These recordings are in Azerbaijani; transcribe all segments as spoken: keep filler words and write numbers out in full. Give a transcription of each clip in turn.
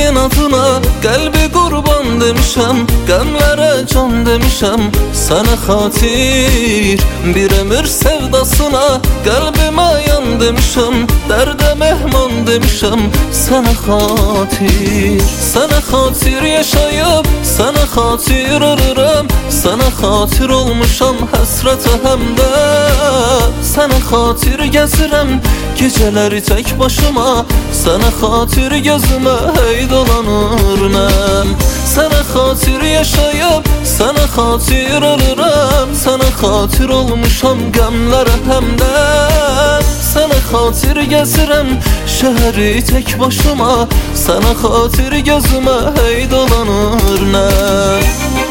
senin adına kalbi kurban demişem, qəmlərə can demişem. Sana xatir bir ömür sevdasına kalbime yan demişem, derde mehman demişem. Sana xatir, sana xatir yaşayıp sana xatir ölürüm. Sana xatir olmuşam həsrətə həmdə. Sana xatir gəzirəm geceleri tek başıma. Sana xatir gözüme hey dolanır nəm. Sana xatir yaşayıp sana xatir ölürüm. Sana xatir olmuşam qəmlərə həmdəm. Sana xatir gəzirəm şəhəri tek başıma. Sana xatir gözüme hey dolanır nəm.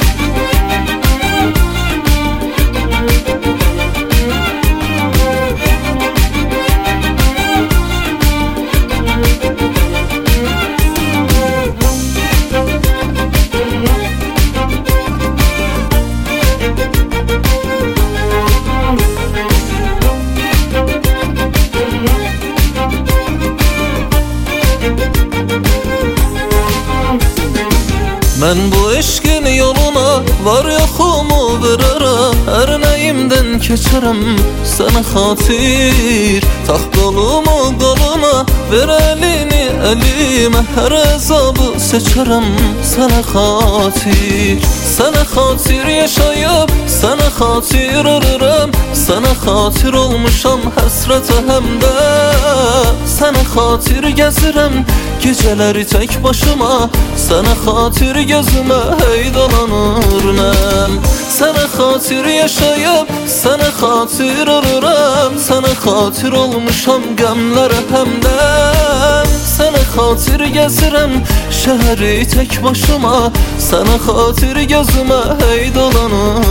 Mən bu eşqin yoluna var yoxumu verərəm. Hər nəyimdən keçərəm sana xatir. Tax qolumu qoluna ver əlini əlimə. Hər əzabı seçərəm sana xatir. Sana xatir yaşayıb sana xatir ölürəm. Sana xatir olmuşam həsrətə həmdə. Sana xatir gəzirəm geceleri tek başıma. Sana xatir gözüme hey dolanır nəm. Sana xatir yaşayıp sana xatir ölürəm. Sana xatir olmuşam qəmlərə həmdəm. Sana xatir gəzirəm şəhəri tek başıma. Sana xatir gözüme hey dolanır